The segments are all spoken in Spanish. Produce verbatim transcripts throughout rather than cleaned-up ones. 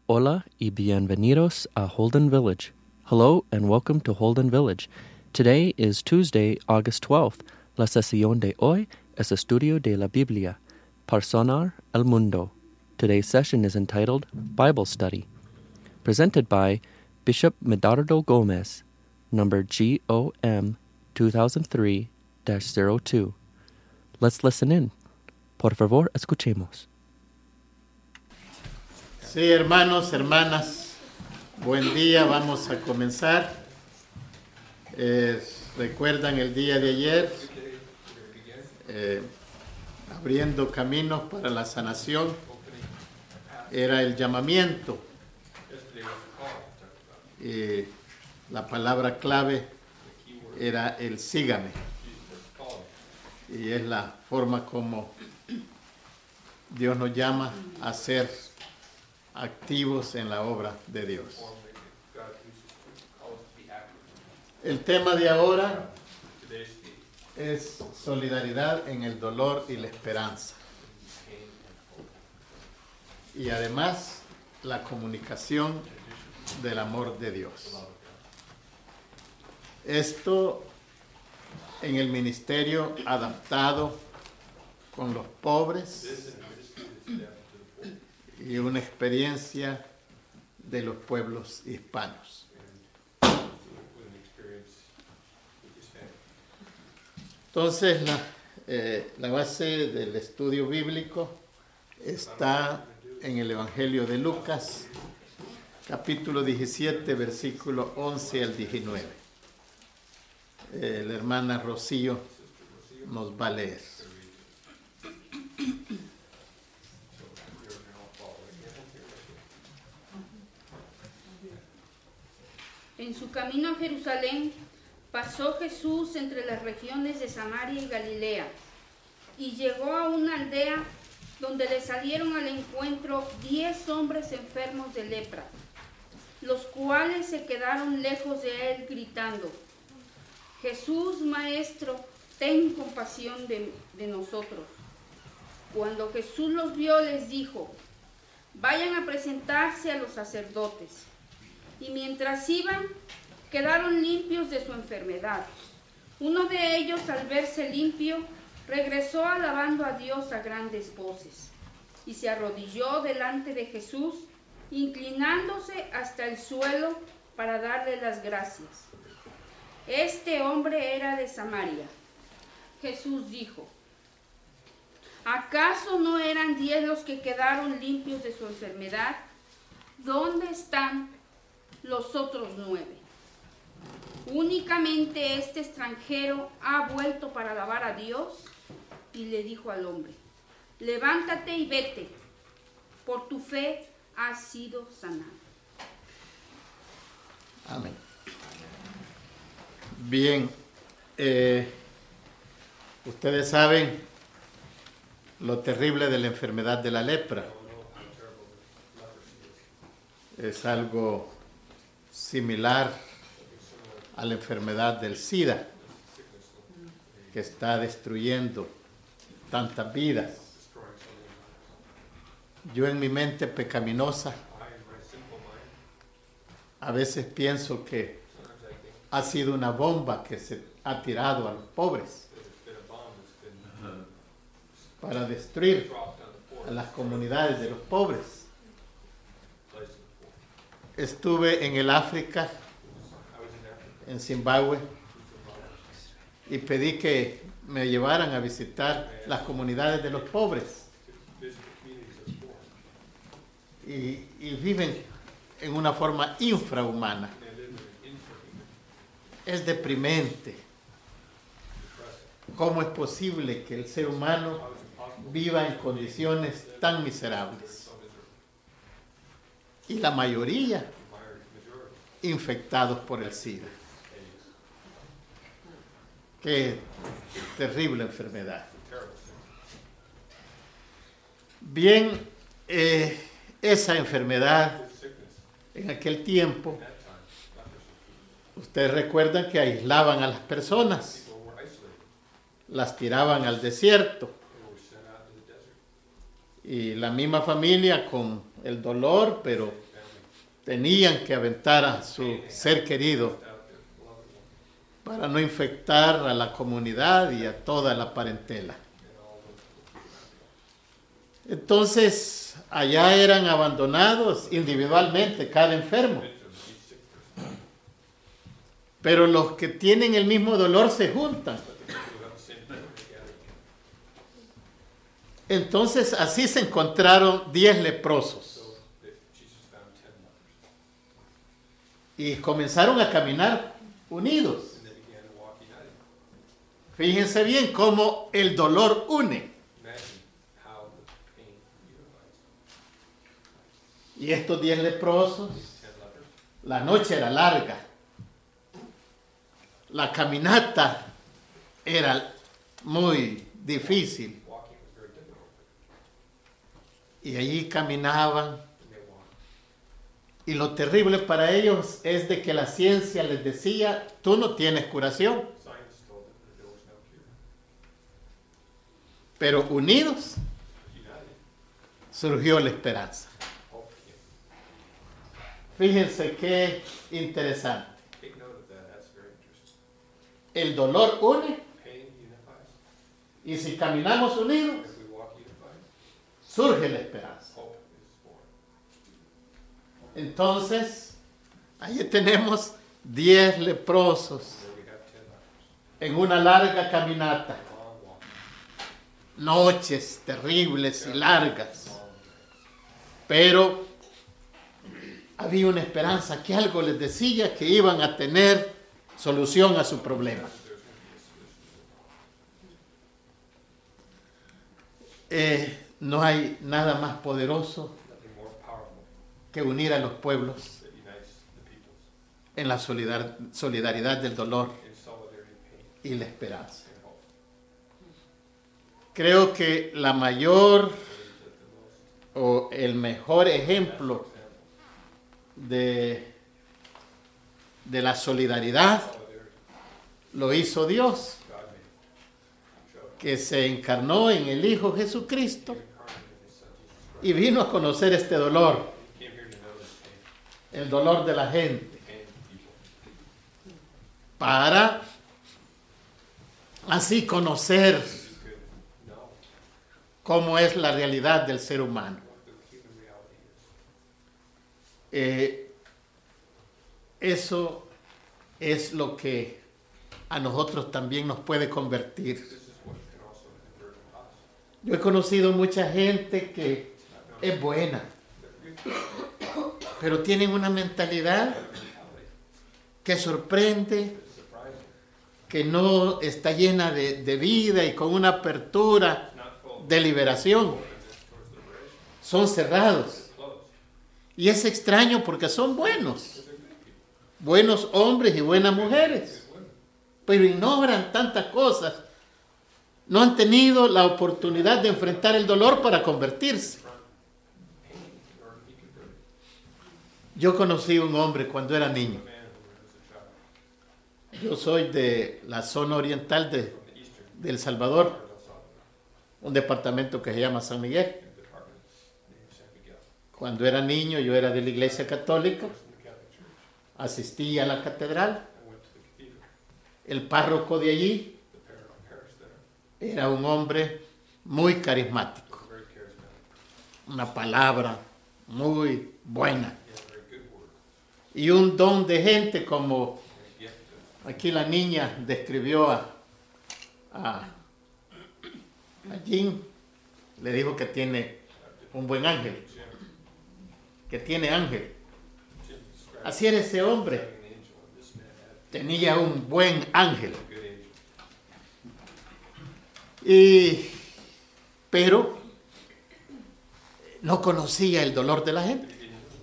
Hola y bienvenidos a Holden Village. Hello and welcome to Holden Village. Today is Tuesday, August twelfth. La sesión de hoy es Estudio de la Biblia. Personar el Mundo. Today's session is entitled Bible Study. Presented by Bishop Medardo Gomez, number G O M two thousand three dash zero two. Let's listen in. Por favor, escuchemos. Sí, hermanos, hermanas, buen día, vamos a comenzar. Eh, ¿Recuerdan el día de ayer? Eh, abriendo caminos para la sanación. Era el llamamiento. Y la palabra clave era el sígame. Y es la forma como Dios nos llama a ser activos en la obra de Dios. El tema de ahora es solidaridad en el dolor y la esperanza. Y además, la comunicación del amor de Dios. Esto en el ministerio adaptado con los pobres y una experiencia de los pueblos hispanos. Entonces, la, eh, la base del estudio bíblico está en el Evangelio de Lucas, capítulo diecisiete, versículo once al diecinueve. Eh, la hermana Rocío nos va a leer. En su camino a Jerusalén, pasó Jesús entre las regiones de Samaria y Galilea, y llegó a una aldea donde le salieron al encuentro diez hombres enfermos de lepra, los cuales se quedaron lejos de él gritando: Jesús, Maestro, ten compasión de, de nosotros. Cuando Jesús los vio, les dijo: vayan a presentarse a los sacerdotes. Y mientras iban, quedaron limpios de su enfermedad. Uno de ellos, al verse limpio, regresó alabando a Dios a grandes voces, y se arrodilló delante de Jesús, inclinándose hasta el suelo para darle las gracias. Este hombre era de Samaria. Jesús dijo: ¿acaso no eran diez los que quedaron limpios de su enfermedad? ¿Dónde están los otros nueve? Únicamente este extranjero ha vuelto para alabar a Dios. Y le dijo al hombre: levántate y vete, por tu fe has sido sanado. Amén. Bien, eh, ustedes saben lo terrible de la enfermedad de la lepra. Es algo similar a la enfermedad del SIDA, que está destruyendo tantas vidas. Yo en mi mente pecaminosa a veces pienso que ha sido una bomba que se ha tirado a los pobres para destruir a las comunidades de los pobres. Estuve en el África, en Zimbabue, y pedí que me llevaran a visitar las comunidades de los pobres. Y, y viven en una forma infrahumana. Es deprimente. ¿Cómo es posible que el ser humano viva en condiciones tan miserables? Y la mayoría infectados por el SIDA. Qué terrible enfermedad. Bien, eh, esa enfermedad en aquel tiempo, ustedes recuerdan que aislaban a las personas, las tiraban al desierto. Y la misma familia con el dolor, pero tenían que aventar a su ser querido para no infectar a la comunidad y a toda la parentela. Entonces, allá eran abandonados individualmente, cada enfermo. Pero los que tienen el mismo dolor se juntan. Entonces, así se encontraron diez leprosos. Y comenzaron a caminar unidos. Fíjense bien cómo el dolor une. Y estos diez leprosos, la noche era larga. La caminata era muy difícil. Y allí caminaban. Y lo terrible para ellos es de que la ciencia les decía, tú no tienes curación. Pero unidos surgió la esperanza. Fíjense qué interesante. El dolor une. Y si caminamos unidos, surge la esperanza. Entonces, ahí tenemos diez leprosos en una larga caminata. Noches terribles y largas. Pero había una esperanza, que algo les decía que iban a tener solución a su problema. Eh, no hay nada más poderoso que unir a los pueblos en la solidar- solidaridad del dolor y la esperanza. Creo que la mayor o el mejor ejemplo de, de la solidaridad lo hizo Dios, que se encarnó en el Hijo Jesucristo y vino a conocer este dolor, el dolor de la gente, para así conocer cómo es la realidad del ser humano. Eh, eso es lo que a nosotros también nos puede convertir. Yo he conocido mucha gente que es buena, pero tienen una mentalidad que sorprende, que no está llena de, de vida y con una apertura de liberación. Son cerrados. Y es extraño porque son buenos. Buenos hombres y buenas mujeres. Pero ignoran tantas cosas. No han tenido la oportunidad de enfrentar el dolor para convertirse. Yo conocí un hombre cuando era niño. Yo soy de la zona oriental de, de El Salvador, un departamento que se llama San Miguel. Cuando era niño yo era de la Iglesia Católica, asistí a la catedral. El párroco de allí era un hombre muy carismático, una palabra muy buena y un don de gente, como aquí la niña describió a, a, a Jean, le dijo que tiene un buen ángel, que tiene ángel. Así era ese hombre, tenía un buen ángel. Y, pero no conocía el dolor de la gente.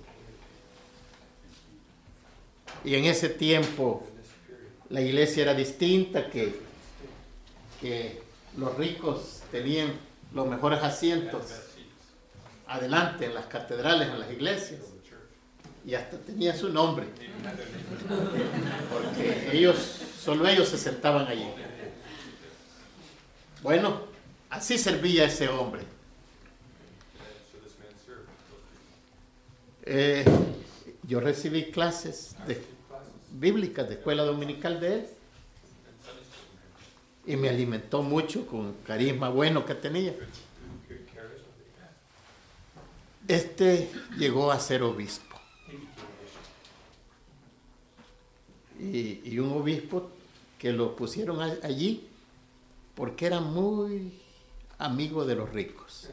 Y en ese tiempo la iglesia era distinta, que, que los ricos tenían los mejores asientos adelante en las catedrales, en las iglesias, y hasta tenía su nombre, porque ellos, solo ellos se sentaban allí. Bueno, así servía ese hombre. Eh, yo recibí clases de, bíblicas de escuela dominical de él y me alimentó mucho con el carisma bueno que tenía. Este llegó a ser obispo. Y, y un obispo que lo pusieron a, allí porque era muy amigo de los ricos.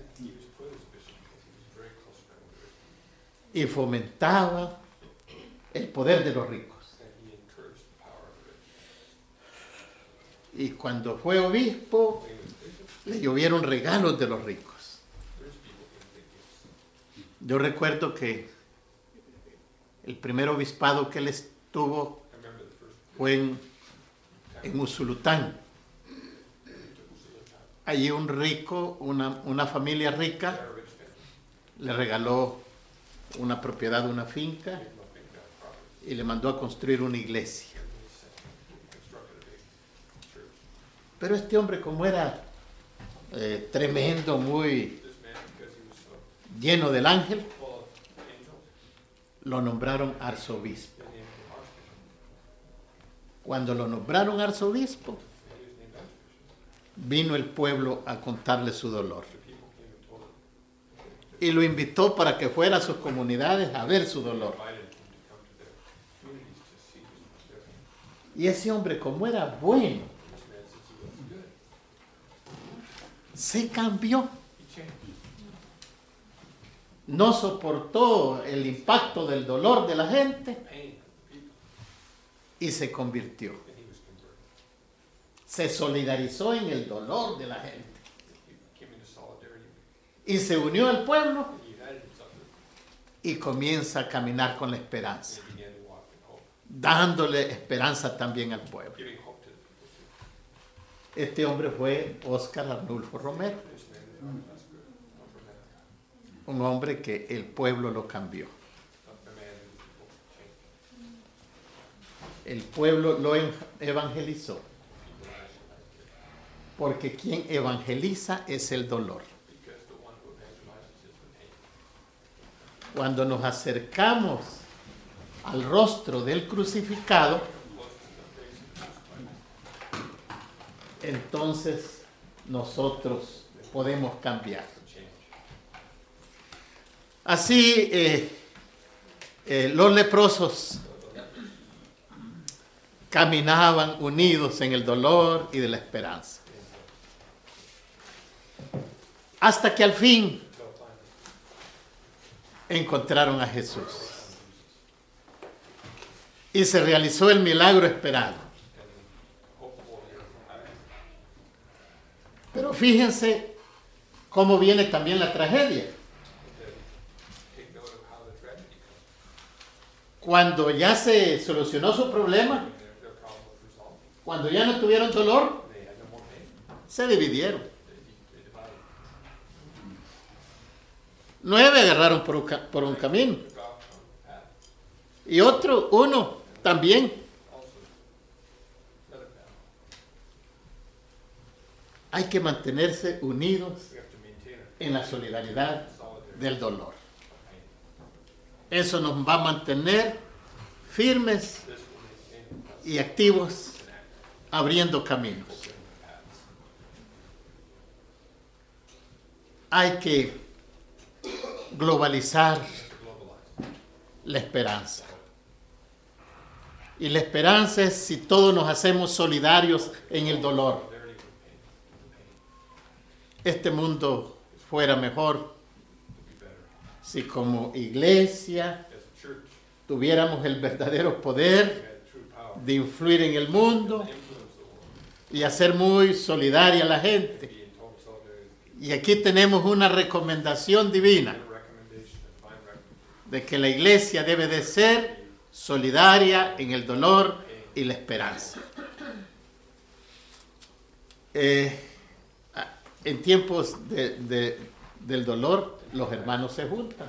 Y fomentaba el poder de los ricos. Y cuando fue obispo, le llovieron regalos de los ricos. Yo recuerdo que el primer obispado que él estuvo fue en, en Usulután. Allí un rico, una, una familia rica, le regaló una propiedad, una finca, y le mandó a construir una iglesia. Pero este hombre, como era eh, tremendo, muy lleno del ángel, lo nombraron arzobispo. Cuando lo nombraron arzobispo, vino el pueblo a contarle su dolor. Y lo invitó para que fuera a sus comunidades a ver su dolor. Y ese hombre, como era bueno, se cambió. No soportó el impacto del dolor de la gente y se convirtió. Se solidarizó en el dolor de la gente. Y se unió al pueblo y comienza a caminar con la esperanza, dándole esperanza también al pueblo. Este hombre fue Óscar Arnulfo Romero, un hombre que el pueblo lo cambió. El pueblo lo evangelizó, porque quien evangeliza es el dolor. Cuando nos acercamos al rostro del crucificado, entonces nosotros podemos cambiar. Así, eh, eh, los leprosos caminaban unidos en el dolor y de la esperanza. Hasta que al fin encontraron a Jesús. Y se realizó el milagro esperado. Pero fíjense cómo viene también la tragedia. Cuando ya se solucionó su problema, cuando ya no tuvieron dolor, se dividieron. Nueve agarraron por un, por un camino. Y otro, uno, también. Hay que mantenerse unidos en la solidaridad del dolor. Eso nos va a mantener firmes y activos, abriendo caminos. Hay que globalizar la esperanza. Y la esperanza es si todos nos hacemos solidarios en el dolor. Este mundo fuera mejor si como iglesia tuviéramos el verdadero poder de influir en el mundo y hacer muy solidaria a la gente. Y aquí tenemos una recomendación divina de que la iglesia debe de ser solidaria en el dolor y la esperanza. Eh, en tiempos de, de, del dolor, los hermanos se juntan.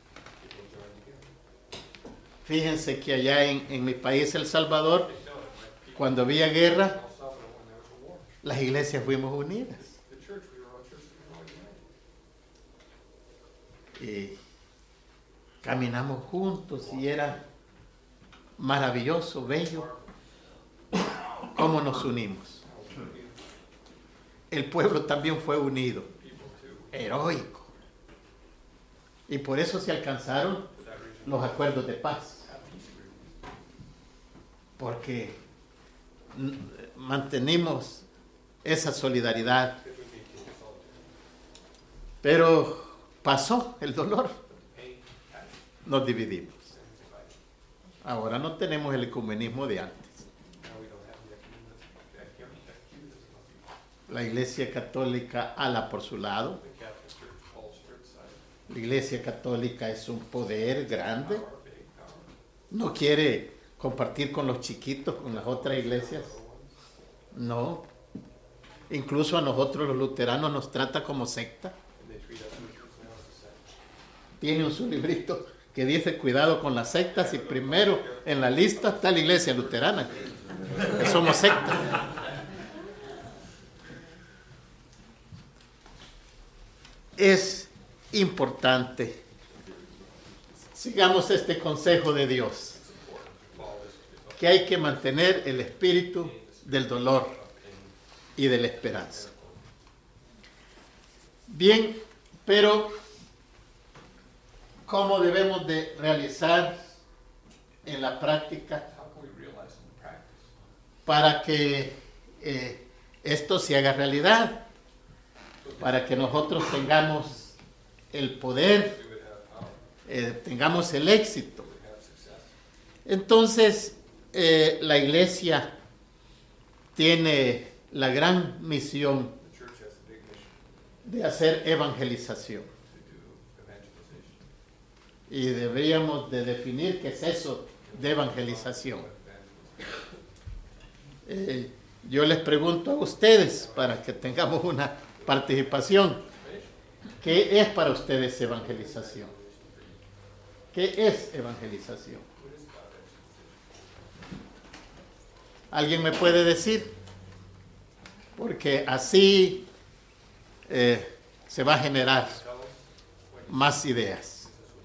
Fíjense que allá en, en mi país, El Salvador, cuando había guerra, las iglesias fuimos unidas. Y caminamos juntos y era maravilloso, bello, cómo nos unimos. El pueblo también fue unido, heroico. Y por eso se alcanzaron los acuerdos de paz. Porque mantenimos esa solidaridad. Pero pasó el dolor. Nos dividimos. Ahora no tenemos el ecumenismo de antes. La Iglesia Católica ala por su lado. La Iglesia Católica es un poder grande. No quiere compartir con los chiquitos, con las otras iglesias. No. Incluso a nosotros los luteranos nos trata como secta. Tiene un su librito que dice cuidado con las sectas y primero en la lista está la Iglesia Luterana, que somos secta. Es importante. Sigamos este consejo de Dios, que hay que mantener el espíritu del dolor y de la esperanza. Bien, pero ¿cómo debemos de realizar en la práctica para que eh, esto se haga realidad? Para que nosotros tengamos el poder, eh, tengamos el éxito. Entonces, eh, la iglesia tiene la gran misión de hacer evangelización. Y deberíamos de definir qué es eso de evangelización. Eh, yo les pregunto a ustedes, para que tengamos una participación, ¿qué es para ustedes evangelización? ¿Qué es evangelización? ¿Alguien me puede decir? Porque así eh, se va a generar más ideas.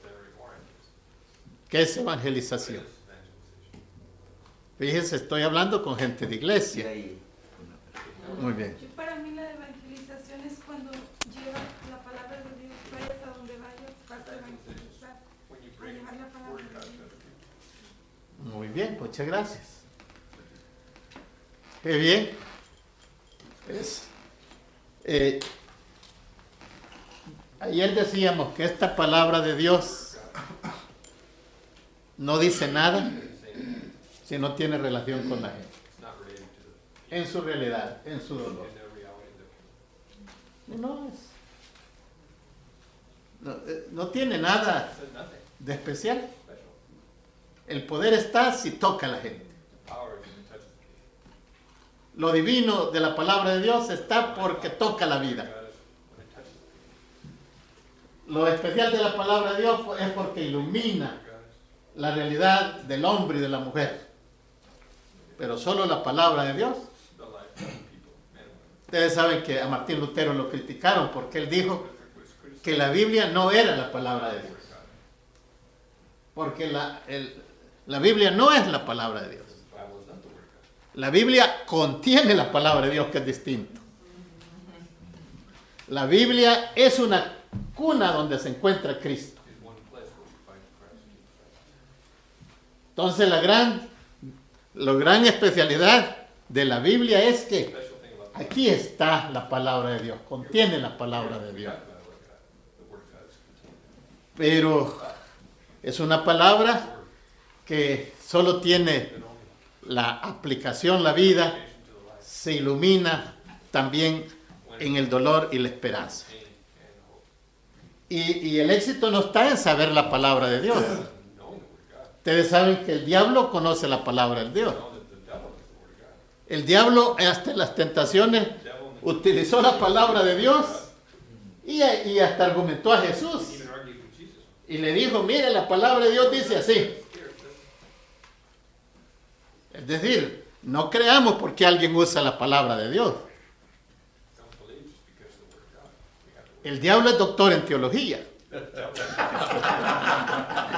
¿Qué es evangelización? Fíjense, estoy hablando con gente de iglesia. Muy bien. Para mí la evangelización es cuando llevas la palabra de Dios, vayas a donde vayas, vas a evangelizar, a llevar la palabra de Dios. Muy bien, muchas gracias. Qué bien. Es, eh, ayer decíamos que esta palabra de Dios no dice nada si no tiene relación con la gente, en su realidad, en su dolor. No, es, no, eh, no tiene nada de especial. El poder está si toca a la gente. Lo divino de la palabra de Dios está porque toca la vida. Lo especial de la palabra de Dios es porque ilumina la realidad del hombre y de la mujer. Pero solo la palabra de Dios. Ustedes saben que a Martín Lutero lo criticaron porque él dijo que la Biblia no era la palabra de Dios. Porque la, el, la Biblia no es la palabra de Dios. La Biblia contiene la palabra de Dios, que es distinto. La Biblia es una cuna donde se encuentra Cristo. Entonces la gran, la gran especialidad de la Biblia es que aquí está la palabra de Dios, contiene la palabra de Dios. Pero es una palabra que solo tiene la aplicación, la vida, se ilumina también en el dolor y la esperanza. Y, y el éxito no está en saber la palabra de Dios. Ustedes saben que el diablo conoce la palabra de Dios. El diablo, hasta en las tentaciones, utilizó la palabra de Dios y, y hasta argumentó a Jesús. Y le dijo, mire, la palabra de Dios dice así. Es decir, no creamos porque alguien usa la palabra de Dios. El diablo es doctor en teología.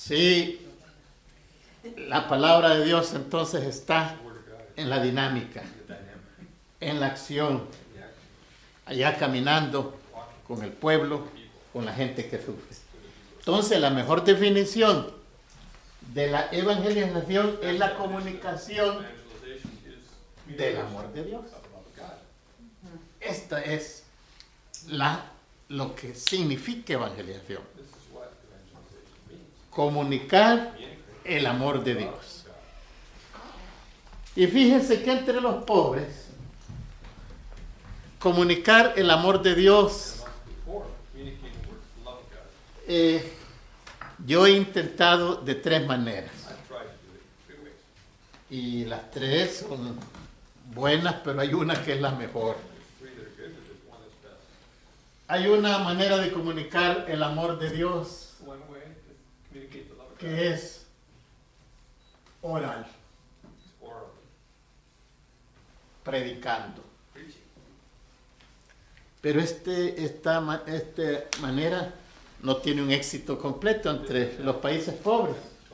Sí, la palabra de Dios entonces está en la dinámica, en la acción, allá caminando con el pueblo, con la gente que sufre. Entonces, la mejor definición de la evangelización es la comunicación del amor de Dios. Esta es la, lo que significa evangelización. Comunicar el amor de Dios. Y fíjense que entre los pobres, comunicar el amor de Dios, eh, yo he intentado de tres maneras. Y las tres son buenas, pero hay una que es la mejor. Hay una manera de comunicar el amor de Dios que es oral, predicando. Pero este, esta, esta manera no tiene un éxito completo entre los países pobres.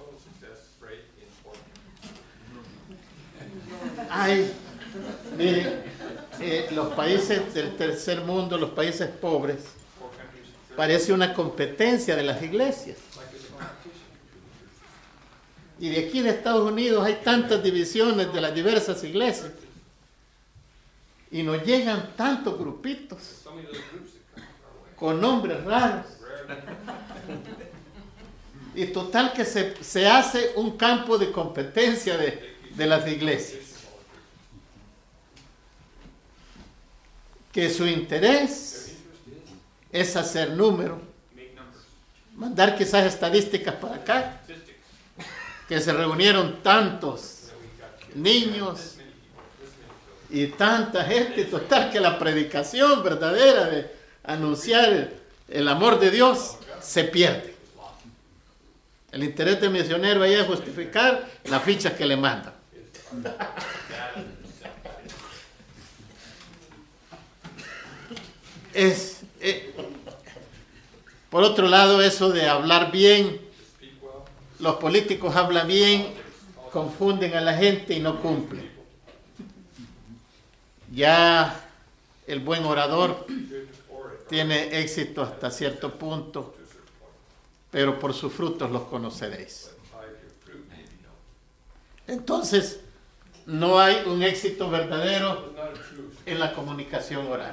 Hay, miren, eh, los países del tercer mundo, los países pobres, parece una competencia de las iglesias. Y de aquí de Estados Unidos hay tantas divisiones de las diversas iglesias. Y nos llegan tantos grupitos con nombres raros. Y total que se, se hace un campo de competencia de, de las iglesias. Que su interés es hacer número, mandar quizás estadísticas para acá, que se reunieron tantos niños y tanta gente, total que la predicación verdadera de anunciar el, el amor de Dios se pierde. El interés del misionero ahí es justificar la ficha que le mandan. Es, eh, por otro lado, eso de hablar bien, los políticos hablan bien, confunden a la gente y no cumplen. Ya el buen orador tiene éxito hasta cierto punto, pero por sus frutos los conoceréis. Entonces, no hay un éxito verdadero en la comunicación oral.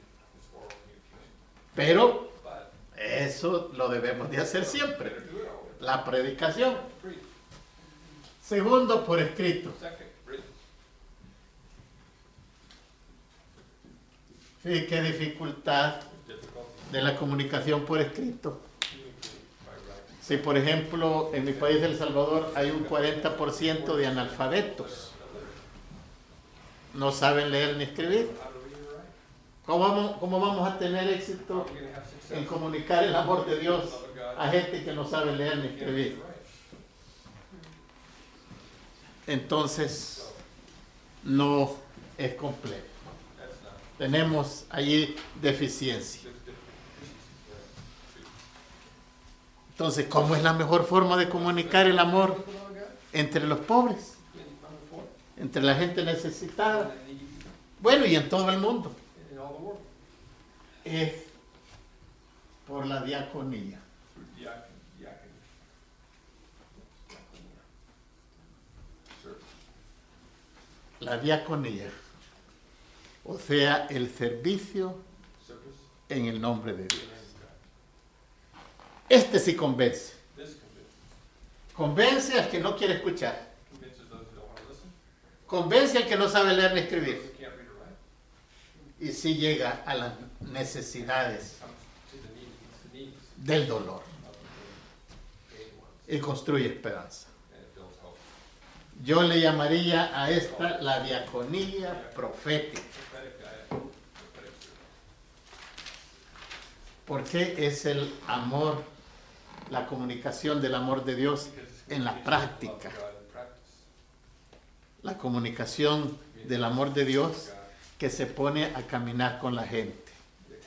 Pero eso lo debemos de hacer siempre, la predicación. Segundo, por escrito. Sí, qué dificultad de la comunicación por escrito. Si, por ejemplo, en mi país, El Salvador, hay un cuarenta por ciento de analfabetos. No saben leer ni escribir. ¿Cómo vamos, cómo vamos a tener éxito en comunicar el amor de Dios a gente que no sabe leer ni escribir? Entonces, no es completo. Tenemos allí deficiencia. Entonces, ¿cómo es la mejor forma de comunicar el amor entre los pobres? Entre la gente necesitada. Bueno, y en todo el mundo. Es por la diaconía. La diaconía, o sea, el servicio en el nombre de Dios. Este sí convence. Convence al que no quiere escuchar. Convence al que no sabe leer ni escribir. Y sí llega a las necesidades del dolor. Y construye esperanza. Yo le llamaría a esta la diaconía profética. Porque es el amor, la comunicación del amor de Dios en la práctica. La comunicación del amor de Dios que se pone a caminar con la gente.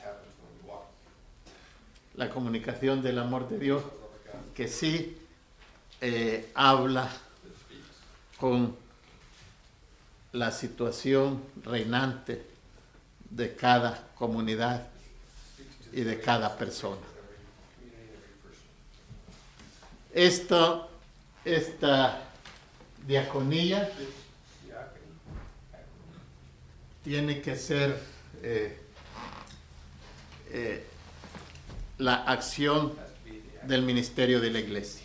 La comunicación del amor de Dios que sí eh, habla con la situación reinante de cada comunidad y de cada persona. Esto, esta diaconía tiene que ser eh, eh, la acción del ministerio de la iglesia.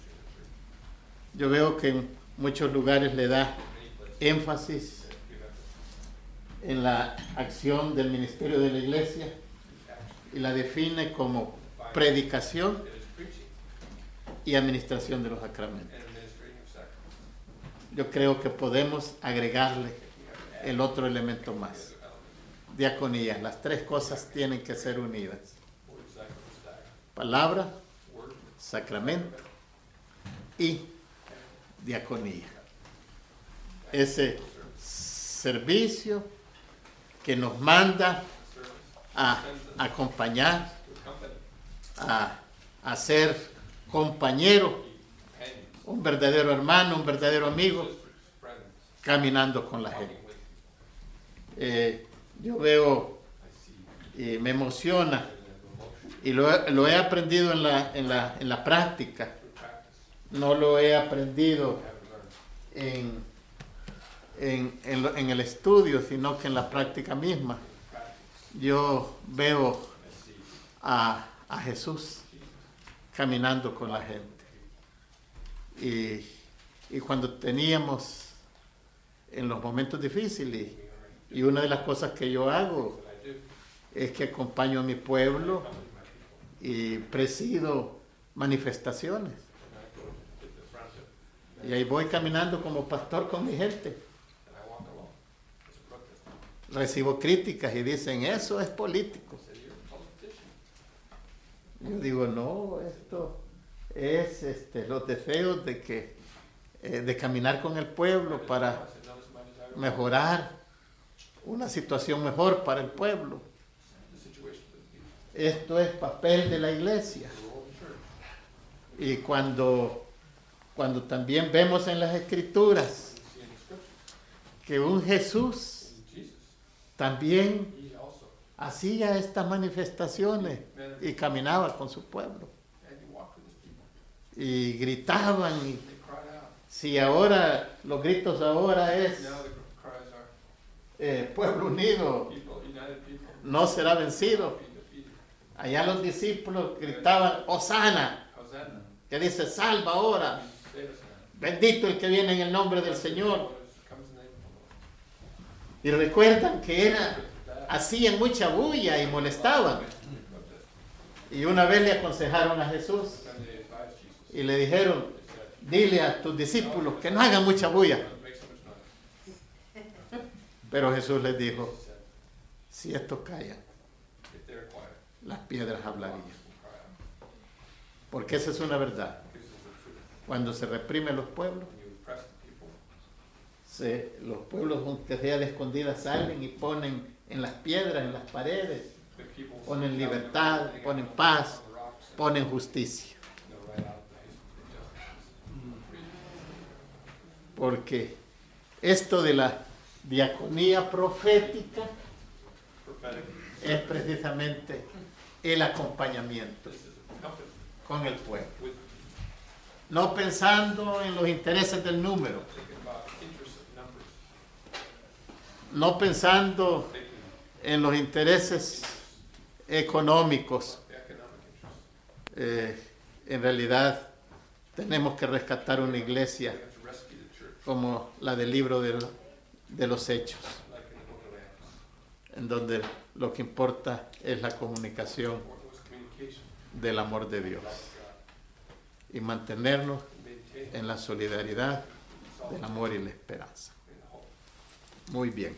Yo veo que en muchos lugares le da énfasis en la acción del ministerio de la iglesia y la define como predicación y administración de los sacramentos. Yo creo que podemos agregarle el otro elemento más. Diaconía, las tres cosas tienen que ser unidas. Palabra, sacramento y diaconía. Ese servicio que nos manda a acompañar, a, a ser compañero, un verdadero hermano, un verdadero amigo, caminando con la gente. Eh, yo veo y me emociona y lo, lo he aprendido en la, en, la, en la práctica, no lo he aprendido en, en, en, lo, en el estudio, sino que en la práctica misma. Yo veo a, a Jesús caminando con la gente. Y, y cuando teníamos en los momentos difíciles, y una de las cosas que yo hago es que acompaño a mi pueblo y presido manifestaciones. Y ahí voy caminando como pastor con mi gente. Recibo críticas y dicen, eso es político. Yo digo, no, esto es este, los deseos de, que, eh, de caminar con el pueblo para mejorar una situación mejor para el pueblo. Esto es papel de la iglesia. Y cuando, cuando también vemos en las Escrituras que un Jesús también hacía estas manifestaciones y caminaba con su pueblo. Y gritaban. Y si ahora, los gritos ahora es eh, pueblo unido, no será vencido. Allá los discípulos gritaban, Hosana, que dice, salva ahora. Bendito el que viene en el nombre del Señor. Y recuerdan que era, hacían mucha bulla y molestaban. Y una vez le aconsejaron a Jesús y le dijeron, dile a tus discípulos que no hagan mucha bulla. Pero Jesús les dijo, si estos callan, las piedras hablarían. Porque esa es una verdad. Cuando se reprimen los pueblos, se, los pueblos aunque sea de escondidas salen y ponen en las piedras, en las paredes, ponen libertad, ponen paz, ponen justicia. Porque esto de la diaconía profética es precisamente el acompañamiento con el pueblo. No pensando en los intereses del número, no pensando en los intereses económicos. Eh, en realidad tenemos que rescatar una iglesia como la del libro de, de los Hechos, en donde lo que importa es la comunicación del amor de Dios y mantenernos en la solidaridad del amor y la esperanza. Muy bien.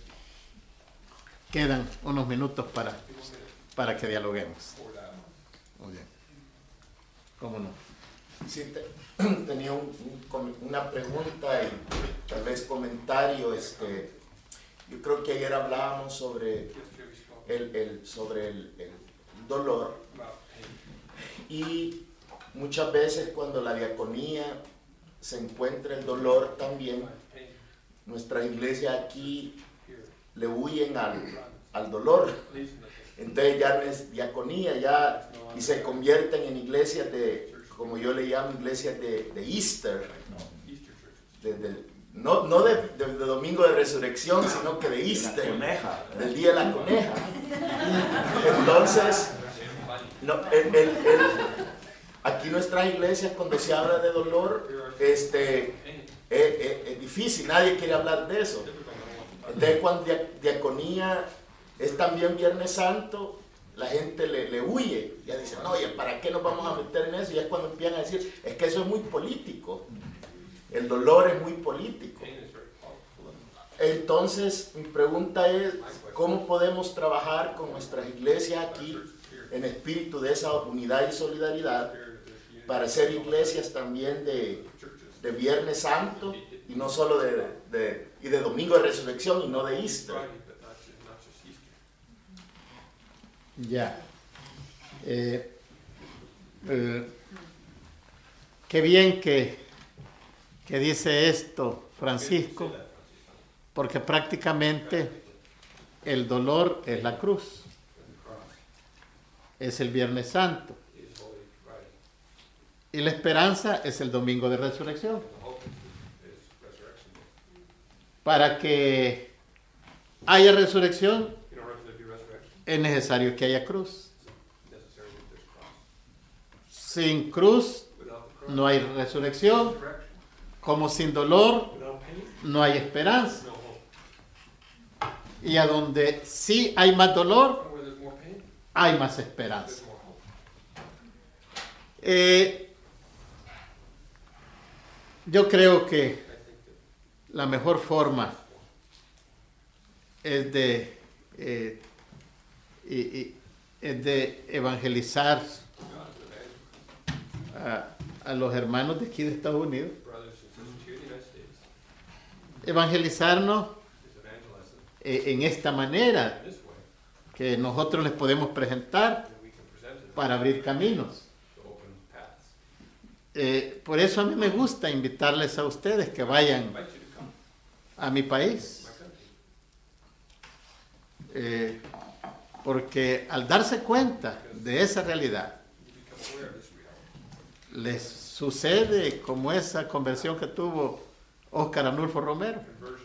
Quedan unos minutos para, para que dialoguemos. Muy bien. ¿Cómo no? Sí, te, tenía un, un, una pregunta y tal vez comentario. Este, yo creo que ayer hablábamos sobre el, el, sobre el, el dolor y muchas veces cuando la diaconía se encuentra el dolor también, nuestra iglesia aquí le huyen al, al dolor. Entonces ya no es diaconía, ya, y se convierten en iglesias de, como yo le llamo, iglesias de, de Easter, de, de, no, no de, de, de domingo de resurrección, sino que de Easter, del día de la coneja. Entonces, no, el, el, el, aquí nuestras iglesias, cuando se habla de dolor, este, es, es, es difícil, nadie quiere hablar de eso. Entonces, cuando diaconía es también Viernes Santo, la gente le, le huye. Ya dicen, no, oye, ¿para qué nos vamos a meter en eso? Y es cuando empiezan a decir, es que eso es muy político. El dolor es muy político. Entonces, mi pregunta es, ¿cómo podemos trabajar con nuestras iglesias aquí en espíritu de esa unidad y solidaridad para ser iglesias también de, de Viernes Santo y no solo de, de, y de Domingo de Resurrección y no de Easter? Ya. Eh, eh, qué bien que, que dice esto Francisco, porque prácticamente el dolor es la cruz, es el Viernes Santo, y la esperanza es el Domingo de Resurrección. Para que haya resurrección, es necesario que haya cruz. Sin cruz no hay resurrección, como sin dolor no hay esperanza. Y a donde sí hay más dolor, hay más esperanza. Eh, yo creo que la mejor forma es de eh, y, y, es de evangelizar a, a los hermanos de aquí de Estados Unidos. Evangelizarnos eh, en esta manera que nosotros les podemos presentar para abrir caminos. Eh, por eso a mí me gusta invitarles a ustedes que vayan a mi país. Eh, porque al darse cuenta de esa realidad, les sucede como esa conversión que tuvo Óscar Arnulfo Romero.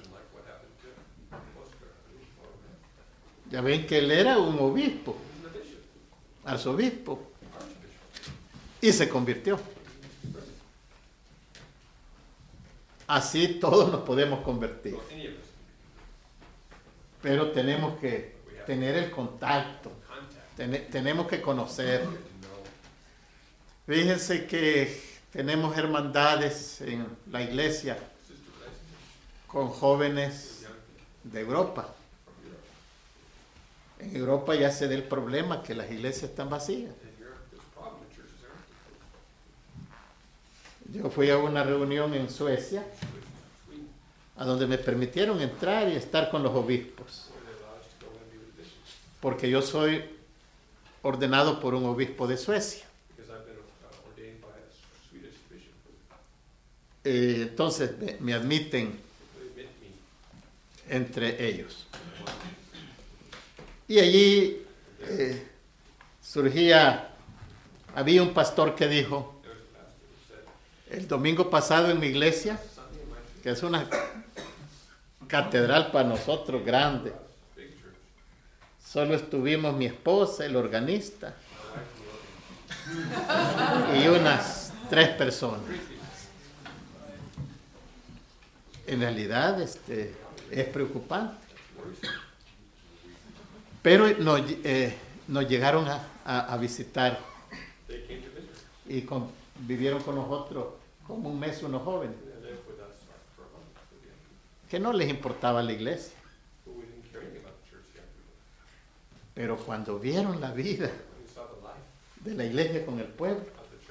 Ya ven que él era un obispo, arzobispo, y se convirtió. Así todos nos podemos convertir. Pero tenemos que tener el contacto, ten, tenemos que conocer. Fíjense que tenemos hermandades en la iglesia con jóvenes de Europa. En Europa ya se da el problema que las iglesias están vacías. Yo fui a una reunión en Suecia, a donde me permitieron entrar y estar con los obispos. Porque yo soy ordenado por un obispo de Suecia. Eh, entonces me, me admiten entre ellos. Y allí eh, surgía, había un pastor que dijo, el domingo pasado en mi iglesia, que es una catedral para nosotros grande, solo estuvimos mi esposa, el organista, y unas tres personas. En realidad este, es preocupante. Pero nos, eh, nos llegaron a, a, a visitar y con, vivieron con nosotros como un mes unos jóvenes que no les importaba la iglesia. Pero cuando vieron la vida de la iglesia con el pueblo,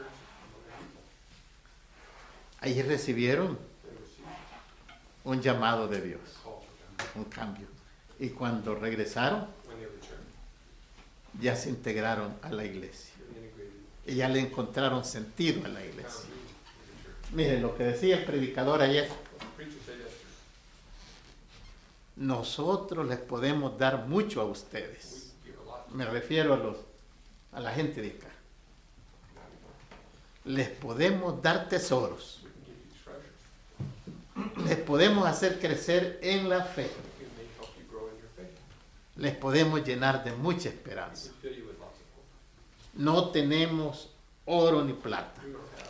ahí recibieron un llamado de Dios, un cambio. Y cuando regresaron, ya se integraron a la iglesia. y ya le encontraron sentido a la iglesia. Miren lo que decía el predicador ayer. Nosotros les podemos dar mucho a ustedes. Me refiero a, los, a la gente de acá. Les podemos dar tesoros. Les podemos hacer crecer en la fe. Les podemos llenar de mucha esperanza. No tenemos oro ni plata,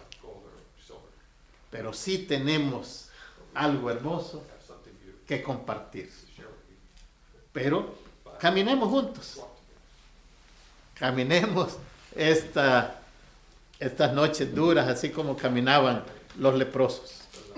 pero sí tenemos algo hermoso que compartir. Pero caminemos juntos. Caminemos esta, estas noches duras, así como caminaban los leprosos.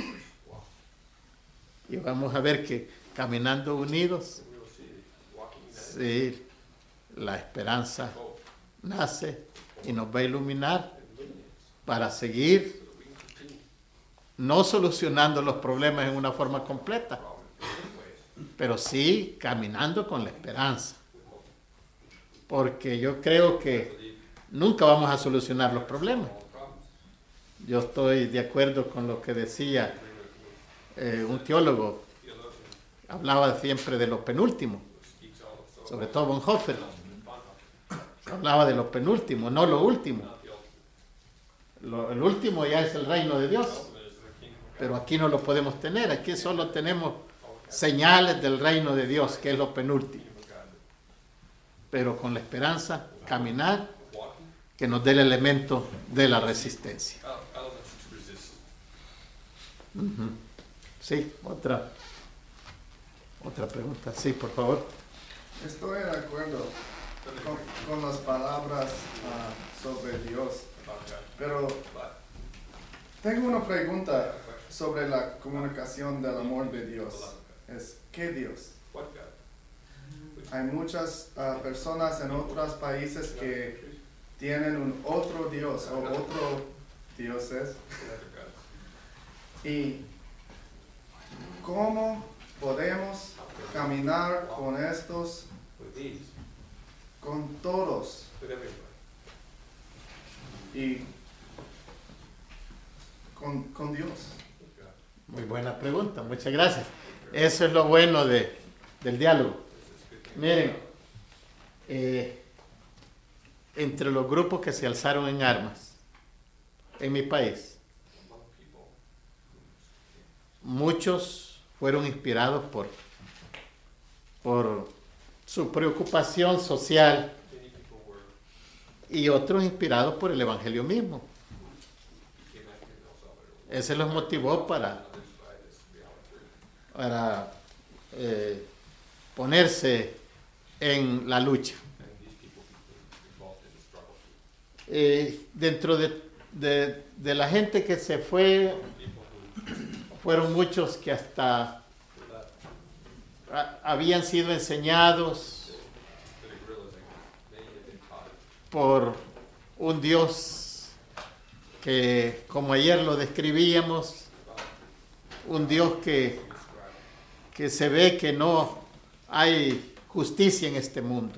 Y vamos a ver que caminando unidos, sí, la esperanza nace y nos va a iluminar para seguir no solucionando los problemas en una forma completa, pero sí caminando con la esperanza. Porque yo creo que nunca vamos a solucionar los problemas. Yo estoy de acuerdo con lo que decía eh, un teólogo, hablaba siempre de lo penúltimo, sobre todo Bonhoeffer. Hablaba de lo penúltimo, no lo último. Lo, el último ya es el reino de Dios, pero aquí no lo podemos tener, aquí solo tenemos señales del reino de Dios, que es lo penúltimo. Pero con la esperanza, caminar, que nos dé el elemento de la resistencia. Uh-huh. Sí, otra, otra pregunta. Sí, por favor. Estoy de acuerdo con, con las palabras uh, sobre Dios, pero tengo una pregunta sobre la comunicación del amor de Dios. Es, ¿qué Dios? Hay muchas uh, personas en otros países que tienen un otro Dios o otro dioses. ¿Y cómo podemos caminar con estos, con todos? Y con, con Dios. Muy buena pregunta, muchas gracias. Eso es lo bueno de, del diálogo. Miren, eh, entre los grupos que se alzaron en armas en mi país, muchos fueron inspirados por, por su preocupación social y otros inspirados por el Evangelio mismo. Ese los motivó para, para eh, ponerse en la lucha. Eh, dentro de, de, de la gente que se fue, fueron muchos que hasta a, habían sido enseñados por un Dios que, como ayer lo describíamos, un Dios que, que se ve que no hay justicia en este mundo.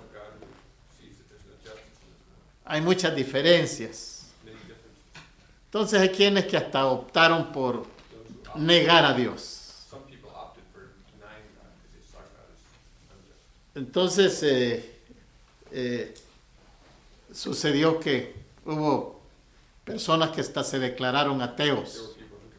Hay muchas diferencias. Entonces hay quienes que hasta optaron por negar a Dios. Entonces eh, eh, sucedió que hubo personas que hasta se declararon ateos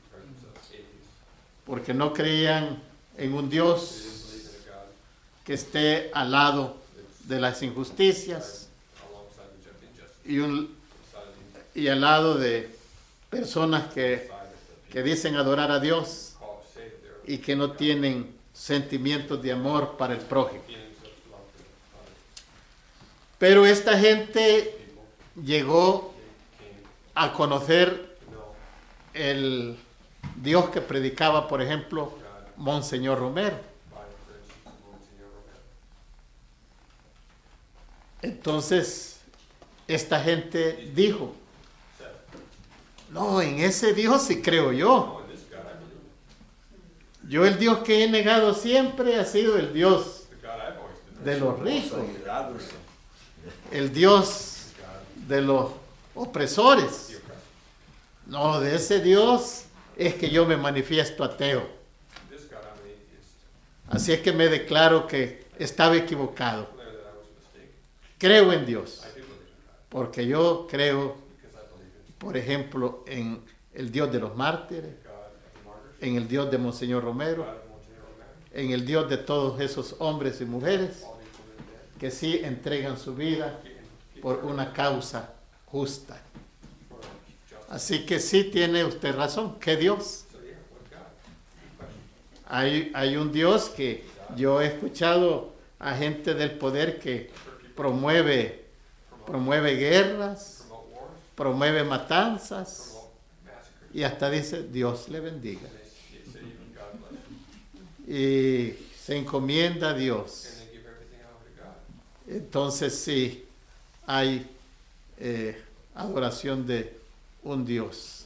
porque no creían en un Dios que esté al lado de las injusticias y, un, y al lado de personas que, que dicen adorar a Dios y que no tienen sentimientos de amor para el prójimo. Pero esta gente llegó a conocer el Dios que predicaba, por ejemplo, Monseñor Romero. Entonces, esta gente dijo, no, en ese Dios sí creo yo. Yo el Dios que he negado siempre ha sido el Dios de los ricos, el Dios de los opresores. No, de ese Dios es que yo me manifiesto ateo. Así es que me declaro que estaba equivocado. Creo en Dios, porque yo creo, por ejemplo, en el Dios de los mártires, en el Dios de Monseñor Romero, en el Dios de todos esos hombres y mujeres que sí entregan su vida por una causa justa. Así que sí tiene usted razón, ¿qué Dios? Hay, hay un Dios que yo he escuchado a gente del poder que promueve, promueve guerras, promueve matanzas y hasta dice Dios le bendiga. Y se encomienda a Dios. Entonces sí, hay eh, adoración de un Dios,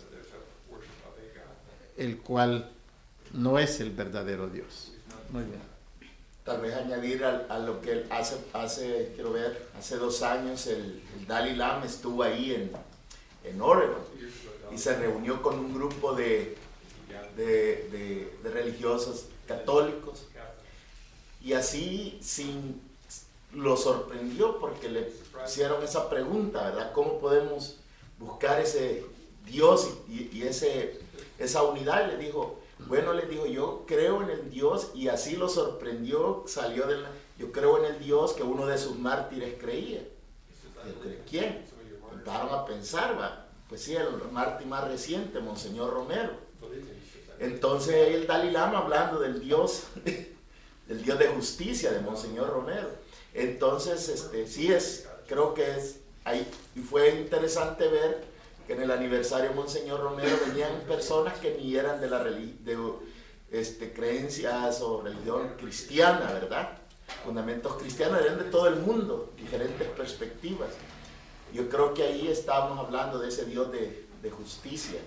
el cual no es el verdadero Dios. Muy bien. Tal vez añadir a, a lo que hace, hace, quiero ver, hace dos años el, el Dalai Lama estuvo ahí en, en Oregon y se reunió con un grupo de, de, de, de religiosos católicos y así sin, lo sorprendió porque le hicieron esa pregunta, ¿verdad? ¿Cómo podemos buscar ese Dios y, y ese, esa unidad? Y le dijo, bueno, le dijo, yo creo en el Dios, y así lo sorprendió, salió de la, yo creo en el Dios que uno de sus mártires creía. Yo, ¿quién? Empezaron a pensar, va, pues sí, el mártir más reciente, Monseñor Romero. Entonces el Dalai Lama hablando del Dios, del Dios de justicia de Monseñor Romero. Entonces, este, sí es, creo que es, ahí, y fue interesante ver que en el aniversario de Monseñor Romero venían personas que ni eran de la relig- de este, creencias o religión cristiana, ¿verdad? Fundamentos cristianos, eran de todo el mundo, diferentes perspectivas. Yo creo que ahí estábamos hablando de ese Dios de, de justicia.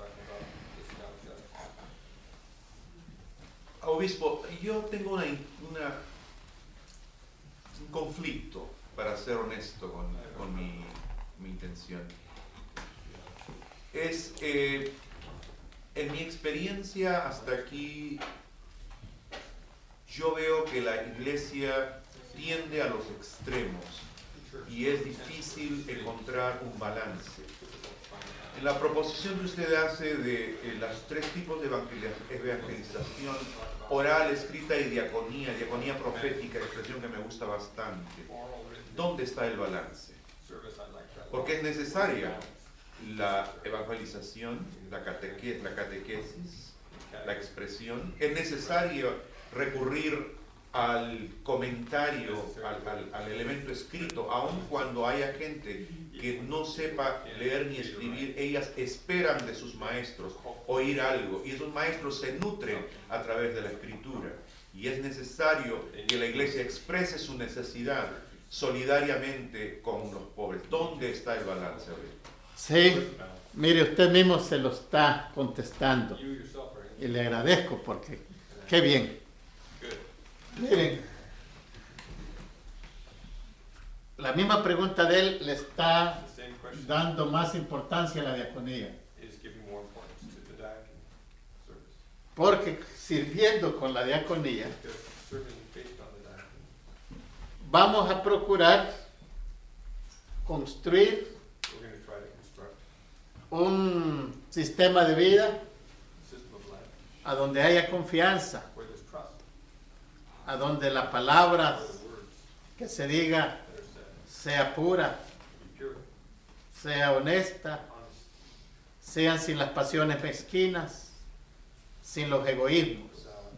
Obispo, yo tengo una, una, un conflicto, para ser honesto con, con mi, mi intención. Es, eh, en mi experiencia hasta aquí, yo veo que la iglesia tiende a los extremos y es difícil encontrar un balance. En la proposición que usted hace de eh, los tres tipos de evangelización, oral, escrita y diaconía, diaconía profética, expresión que me gusta bastante, ¿dónde está el balance? Porque es necesaria la evangelización, la, cateque, la catequesis, la expresión, es necesario recurrir al comentario, al, al, al elemento escrito, aun cuando haya gente que no sepa leer ni escribir, ellas esperan de sus maestros oír algo, y esos maestros se nutren a través de la escritura, y es necesario que la iglesia exprese su necesidad solidariamente con los pobres. ¿Dónde está el balance hoy? Sí, mire, usted mismo se lo está contestando y le agradezco porque qué bien. Miren, la misma pregunta de él le está dando más importancia a la diaconía, porque sirviendo con la diaconía vamos a procurar construir un sistema de vida a donde haya confianza, a donde la palabra que se diga sea pura, sea honesta, sean sin las pasiones mezquinas, sin los egoísmos.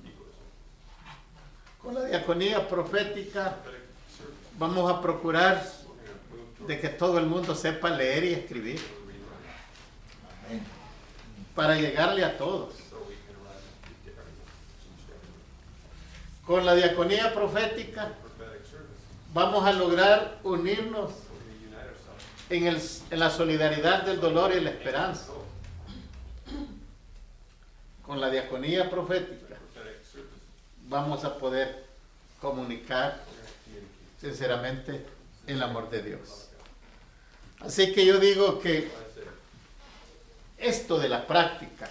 Con la diaconía profética vamos a procurar de que todo el mundo sepa leer y escribir para llegarle a todos. Con la diaconía profética vamos a lograr unirnos en, el, en la solidaridad del dolor y la esperanza. Con la diaconía profética vamos a poder comunicar sinceramente el amor de Dios. Así que yo digo que esto de la práctica,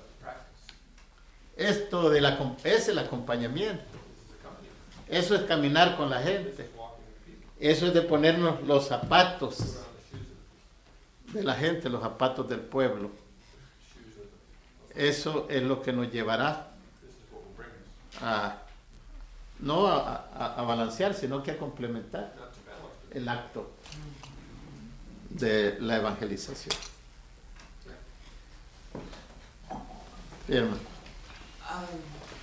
esto de la, es el acompañamiento, eso es caminar con la gente, eso es de ponernos los zapatos de la gente, los zapatos del pueblo. Eso es lo que nos llevará a, no a, a, a balancear, sino que a complementar el acto de la evangelización. Firma. Um,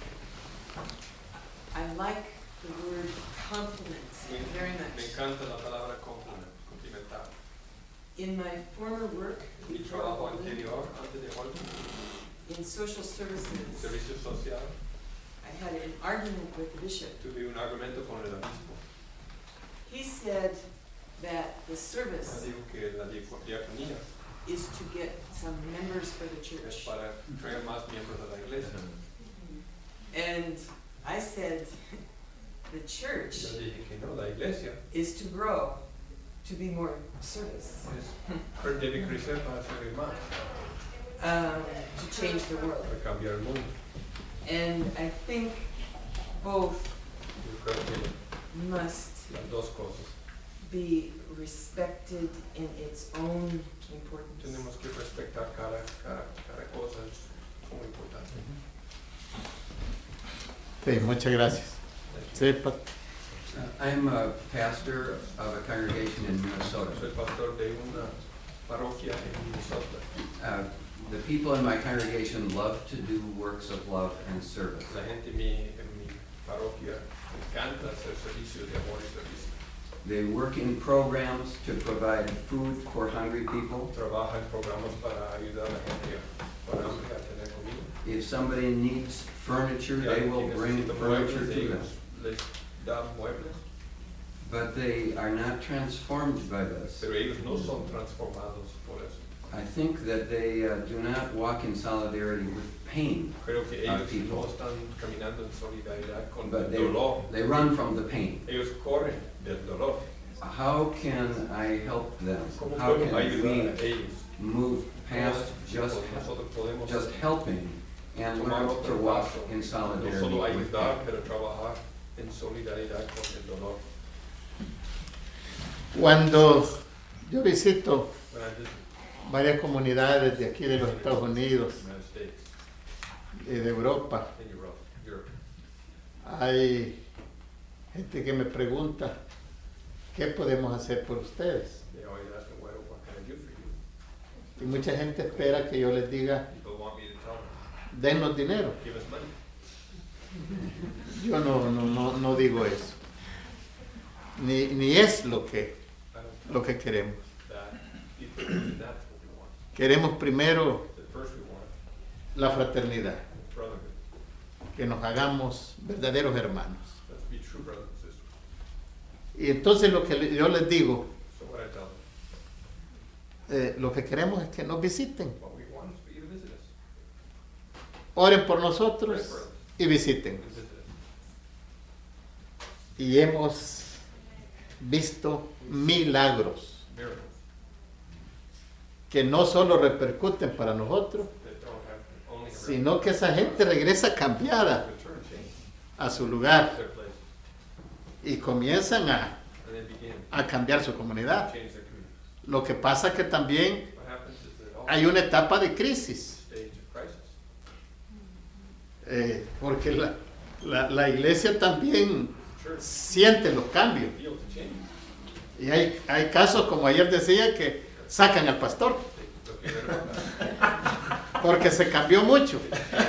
I like the word compliment very Me much. encanta la palabra complement, complementar. In my former work Mi before trabajo Holden, anterior, antes de Holden, in social services, servicio social, I had an argument with the bishop. tuve un argumento con el obispo. He said that the Me service dijo que la diaco- diaconía is to get some members for the es church. para traer más miembros a la iglesia. And I said, the church Yo dije que no, la iglesia is to grow, to be more service, es, debe crecer para servir más, um, to change the world. para cambiar el mundo. And I think both Yo creo que must las dos cosas. be respected in its own importance. Tenemos que respetar cada, cada, cada cosa, es muy importante. Sí, muchas gracias. Sí, pa- Uh, I'm a pastor of a congregation in Minnesota. Soy pastor de una parroquia en Minnesota. Uh, the people in my congregation love to do works of love and service. La gente en mi, en mi parroquia me encanta hacer servicio de amor y servicio. They work in programs to provide food for hungry people. Trabaja en programas para ayudar a la gente para hambre a tener comida. If somebody needs furniture, Y they alguien will que bring necesita furniture muebles, to them. ellos les dan muebles, But they are not transformed by this. pero ellos no son transformados por eso. I think that they uh, do not walk in solidarity with pain, Creo que Ah, ellos people. no están caminando en solidaridad con but el they, dolor. they run from the pain. Ellos corren del dolor. How can I help them? ¿Cómo How podemos can ayudar a we ellos? move past ¿Cómo just, nosotros podemos just helping and tomar learn to otro walk paso? in No solidarity solo with ayudar, pain? pero trabajar en solidaridad con el dolor. Cuando yo visito When I visit varias comunidades de aquí de los Estados Unidos the United States, y de Europa, in Europe, Europe, hay gente que me pregunta, ¿qué podemos hacer por ustedes? they always ask me, well, what can I do for you? Y mucha gente espera que yo les diga, People want me to tell them, dennos dinero. give us money. Yo no, no, no, no digo eso. Ni, ni es lo que, I don't lo que queremos. that people think that's what we want. Queremos primero That first we want la fraternidad, brotherhood. que nos hagamos verdaderos hermanos. Let's be true brothers and sisters. Y entonces lo que le- yo les digo, So what I tell them, eh, lo que queremos es que nos visiten, what we want is for you to visit us. oren por nosotros y visiten. Visit us. Y hemos visto milagros Miracles que no solo repercuten para nosotros, that don't have only sino que esa gente regresa cambiada return change a su lugar their place. y comienzan a, And they begin a cambiar su to comunidad. change their community. Lo que pasa es que también What happens is that all hay una etapa de crisis, stage of crisis. eh, porque la, la- la iglesia también Church siente los cambios. feel the change. Y hay, hay casos, como ayer decía, que sacan al pastor They look at porque se cambió mucho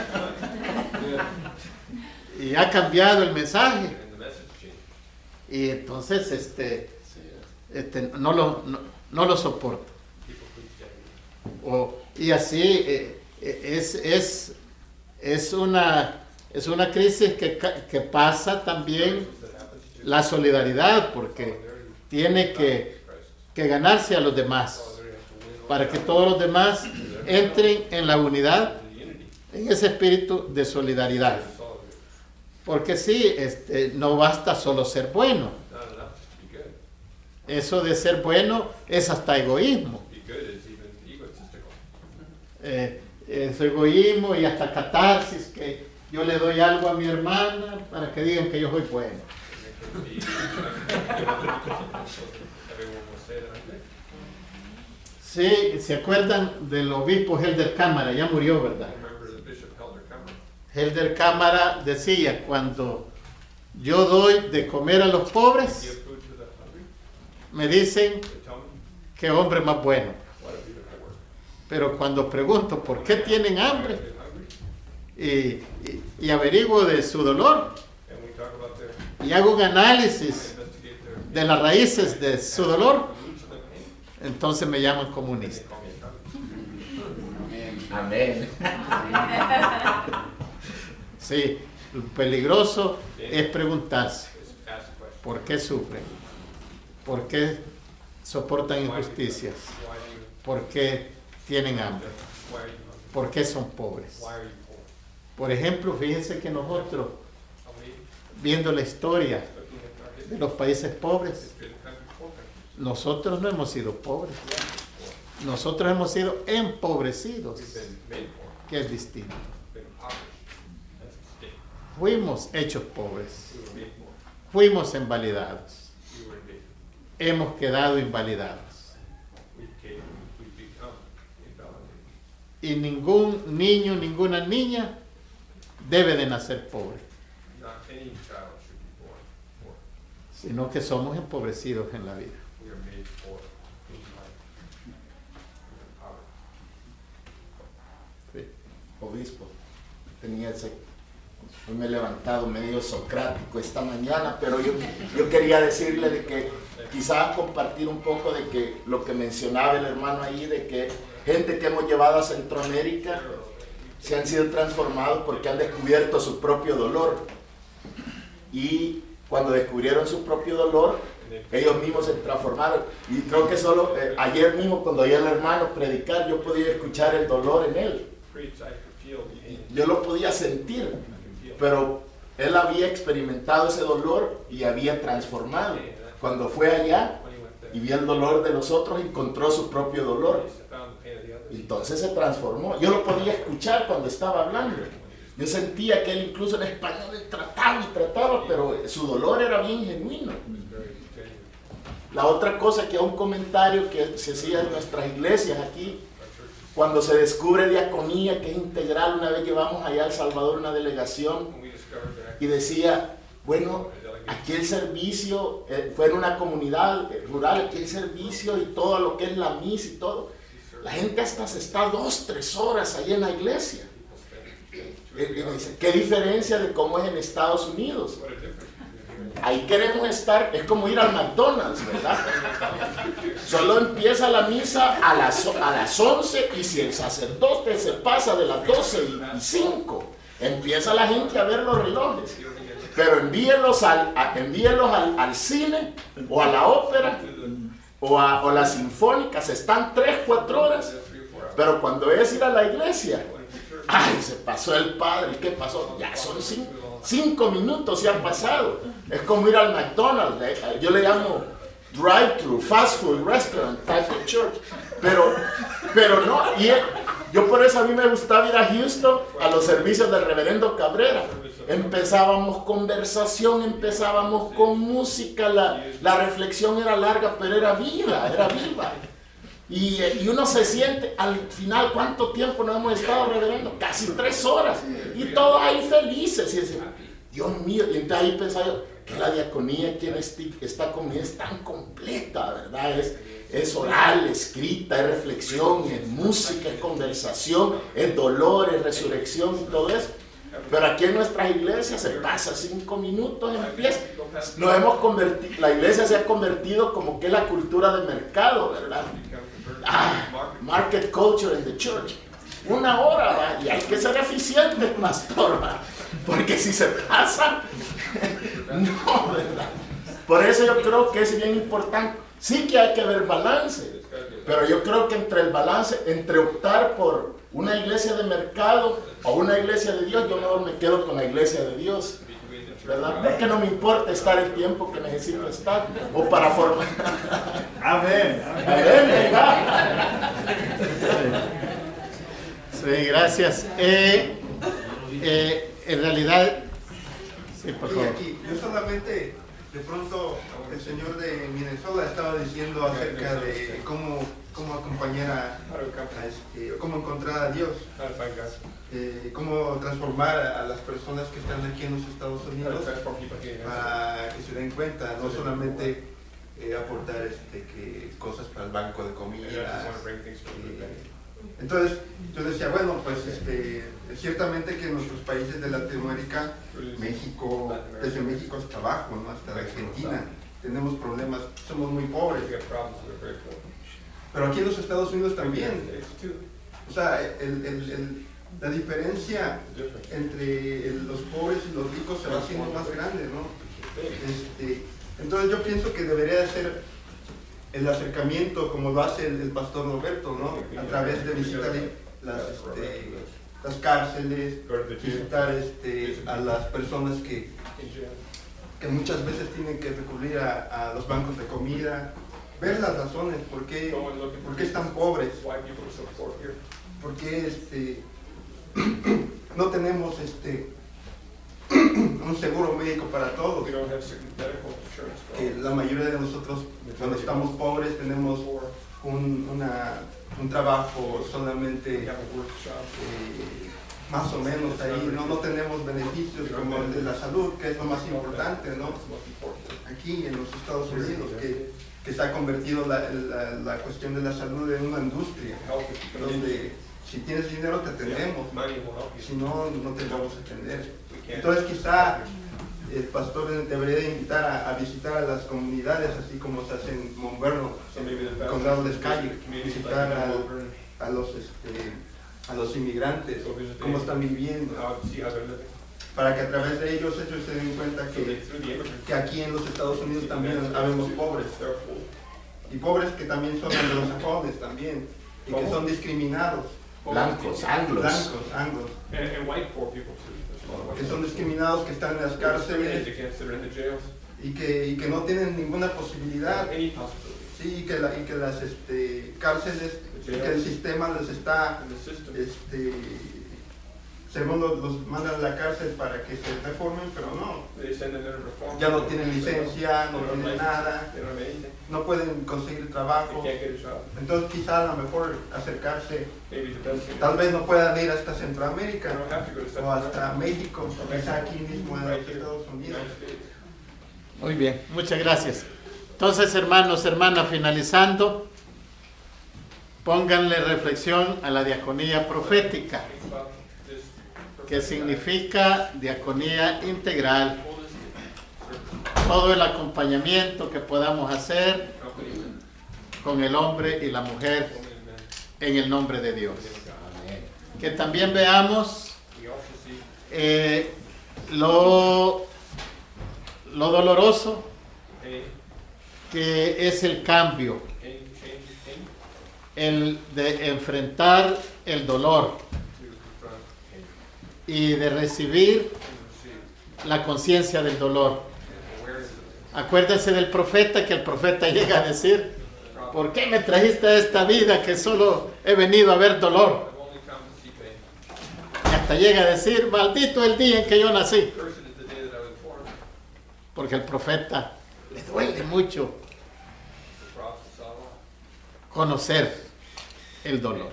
it y ha cambiado el mensaje. and the message change. Y entonces este, este, no, lo, no, no lo soporto. People preach that. O- y así eh, eh, es, es, es, una, es una crisis que, ca- que pasa también That happens to la solidaridad, porque tiene que, que ganarse a los demás, para que todos los demás entren en la unidad, en ese espíritu de solidaridad. Porque sí, este, no basta solo ser bueno, eso de ser bueno es hasta egoísmo. Be good is even egotistical. Eh, es egoísmo y hasta catarsis, que yo le doy algo a mi hermana para que digan que yo soy bueno. Everyone will say that I'm good. Sí, ¿se acuerdan del obispo Helder Cámara? Ya murió, ¿verdad? Remember the Bishop Helder Cámara. Helder Cámara decía, cuando yo doy de comer a los pobres, Give food to the hungry. me dicen They tell me qué hombre más bueno. what a beautiful work. Pero cuando pregunto por qué tienen hambre They're hungry. y, y- y averiguo de su dolor And we talk about their y hago un análisis investigate their de las raíces de su dolor, roots of the pain. entonces me llaman They comunista. call me a communist. Amén. Sí, lo peligroso es preguntarse Just ask the question. por qué sufren, por qué soportan injusticias, Why do you, por qué tienen hambre, why are you hungry? por qué son pobres. Why are you poor? Por ejemplo, fíjense que nosotros, Are we viendo la historia looking at our de history? los países pobres, It's been country, poor countries. nosotros no hemos sido pobres, We haven't been poor. nosotros hemos sido empobrecidos, We've been made poor. que es distinto. Been impoverished. That's distinct. Fuimos hechos pobres, We were made poor. fuimos invalidados, We were made. hemos quedado invalidados. We became, we become invalidated. Y ningún niño, ninguna niña debe de nacer pobre, Not any child should be born poor. sino que somos empobrecidos en la vida. We are made poor in life. We are empowered. Sí. Obispo, tenía ese, hoy me he levantado medio socrático esta mañana, pero yo, yo quería decirle de que quizás compartir un poco de que lo que mencionaba el hermano ahí, de que gente que hemos llevado a Centroamérica se han sido transformados porque han descubierto su propio dolor. Y cuando descubrieron su propio dolor, ellos mismos se transformaron. Y creo que solo eh, ayer mismo cuando oí al hermano predicar, yo podía escuchar el dolor en él. Preach, I could feel the pain. Yo lo podía sentir, I could feel pero él había experimentado ese dolor y había transformado. Cuando fue allá when he went there. y vio el dolor de los otros, encontró su propio dolor. He found the pain of the others. Entonces se transformó. Yo lo podía escuchar cuando estaba hablando. Yo sentía que él incluso en español él trataba y trataba, pero su dolor era bien genuino. It was very genuine. La otra cosa que un comentario que se hacía en nuestras iglesias aquí, Our churches, cuando se descubre diaconía, que es integral, una vez llevamos allá a El Salvador una delegación when we discovered that y decía, bueno, aquí el servicio eh, fue en una comunidad eh, rural, aquí el servicio y todo lo que es la misa y todo. La gente hasta se está dos, tres horas ahí en la iglesia. Y me dice, ¿qué diferencia de cómo es en Estados Unidos? what a difference between here Ahí queremos estar, es como ir al McDonald's, ¿verdad? Solo empieza la misa a las, a las once y si el sacerdote se pasa de las doce y cinco, empieza la gente a ver los relojes. Pero envíenlos al, a- envíenlos al, al cine o a la ópera o a o las sinfónicas, están tres, cuatro horas. Pero cuando es ir a la iglesia, ay, se pasó el padre, ¿qué pasó? Ya son cinco, cinco minutos, ya han pasado. Es como ir al McDonald's, eh, yo le llamo drive-thru, fast food restaurant, type of church. Pero, pero no, y él- yo por eso a mí me gustaba ir a Houston a los servicios del reverendo Cabrera. Empezábamos conversación, empezábamos con música, la, la reflexión era larga, pero era viva, era viva. Y, eh, y uno se siente, al final, ¿cuánto tiempo nos hemos estado reverendo? Casi tres horas. Y todos ahí felices. Y decimos, Dios mío, y entonces ahí pensaba yo, que la diaconía aquí en este- esta comunidad es tan completa, ¿verdad? Es, es oral, escrita, es reflexión, es música, es conversación, es dolor, es resurrección y todo eso. Pero aquí en nuestras iglesias se pasa cinco minutos, empieza. Nos hemos convertido, la iglesia se ha convertido como que es la cultura de mercado, ¿verdad? Ah, market culture in the church. Una hora, ¿va? Y hay que ser eficiente, pastor, ¿va? Porque si se pasa, no, ¿verdad? Por eso yo creo que es bien importante. Sí que hay que ver balance, pero yo creo que entre el balance, entre optar por una iglesia de mercado o una iglesia de Dios, yo mejor me quedo con la iglesia de Dios. ¿verdad? Porque no me importa estar el tiempo que necesito estar o para formar. Amén. Amén, ¿verdad? Sí, gracias. Eh, eh, en realidad, sí, por favor. Aquí, yo solamente, de pronto, el señor de Minnesota estaba diciendo acerca de cómo, cómo acompañar a, a este, cómo encontrar a Dios, eh, cómo transformar a las personas que están aquí en los Estados Unidos para que se den cuenta, no solamente eh, aportar este, que cosas para el banco de comida. Eh, entonces yo decía, bueno, pues este, ciertamente que en nuestros países de Latinoamérica, México, desde México hasta abajo, ¿no? Hasta Argentina, tenemos problemas, somos muy pobres. Pero aquí en los Estados Unidos también. O sea, el, el, el, la diferencia entre el, los pobres y los ricos se va haciendo más grande, ¿no? Este, entonces yo pienso que debería ser el acercamiento como lo hace el, el pastor Roberto, ¿no? A través de visitar las, este, las cárceles, visitar este, a las personas que, que muchas veces tienen que recurrir a, a los bancos de comida, ver las razones, por qué, por qué están pobres, por qué este, no tenemos este, un seguro médico para todos. Que la mayoría de nosotros, cuando estamos pobres, tenemos un, una, un trabajo solamente eh, más o menos ahí, no, no tenemos beneficios como el de la salud, que es lo más importante, ¿no? Aquí en los Estados Unidos, que, que se ha convertido la, la, la cuestión de la salud en una industria, donde si tienes dinero te atendemos, si no, no te vamos a atender. Entonces quizá el pastor debería de invitar a, a visitar a las comunidades, así como se hace en Monverno, en Condado de Sky, visitar a, a, los, este, a los inmigrantes, cómo están viviendo, para que a través de ellos ellos se den cuenta que, que aquí en los Estados Unidos también habemos pobres, y pobres que también son anglosajones también, y que son discriminados. Blancos, anglos. Blancos, anglos. Que son discriminados, que están en las cárceles y que, y que no tienen ninguna posibilidad. Sí, y que, la, y que las este, cárceles, y que el sistema les está, este, según los, los mandan a la cárcel para que se reformen, pero no. Ya no tienen licencia, no tienen nada, no pueden conseguir trabajo. Entonces quizá a lo mejor acercarse, tal vez no puedan ir hasta Centroamérica o hasta México, quizá aquí mismo en los Estados Unidos. Muy bien, muchas gracias. Entonces, hermanos, hermanas, finalizando, pónganle reflexión a la diaconía profética, que significa diaconía integral, todo el acompañamiento que podamos hacer con el hombre y la mujer en el nombre de Dios. Que también veamos eh, lo, lo doloroso que es el cambio, el de enfrentar el dolor y de recibir la conciencia del dolor. Acuérdense del profeta, que el profeta llega a decir: ¿por qué me trajiste a esta vida que solo he venido a ver dolor? Y hasta llega a decir: maldito el día en que yo nací. Porque el profeta le duele mucho conocer el dolor.